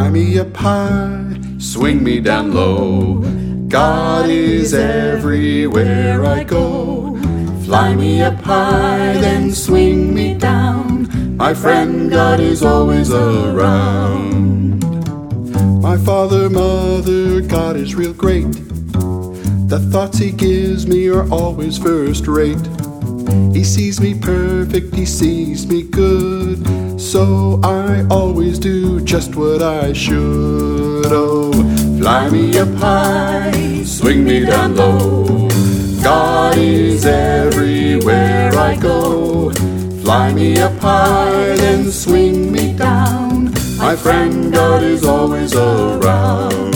Fly me up high, swing me down low. God is everywhere I go. Fly me up high, then swing me down. My friend, God is always around. My father, mother, God is real great. The thoughts He gives me are always first rate. He sees me perfect, He sees me good, so I always do just what I should. Oh, fly me up high, swing me down low. God is everywhere I go. Fly me up high, then swing me down. My friend, God is always around.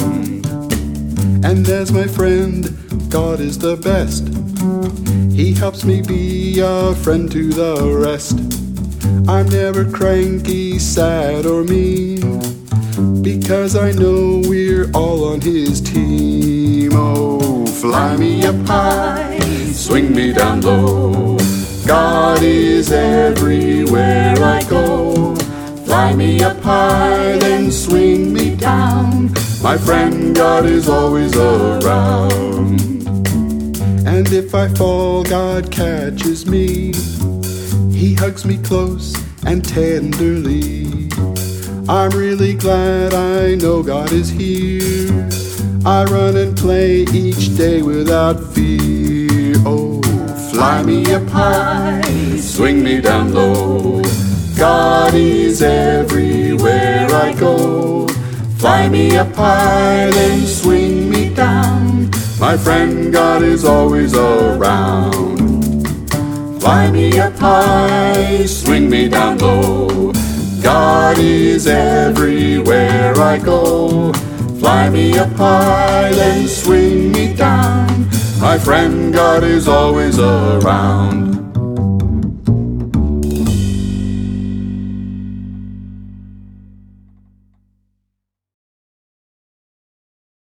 And as my friend, God is the best. He helps me be a friend to the rest. I'm never cranky, sad, or mean, because I know we're all on His team. Oh, fly me up high, swing me down low. God is everywhere I go. Fly me up high, then swing me down. My friend, God is always around. And if I fall, God catches me. He hugs me close and tenderly. I'm really glad I know God is here. I run and play each day without fear. Oh, fly me up high, swing me down low. God is everywhere I go. Fly me up high, then swing me down. My friend, God is always around. Fly me up high, swing me down low. God is everywhere I go. Fly me up high, then swing me down. My friend, God is always around.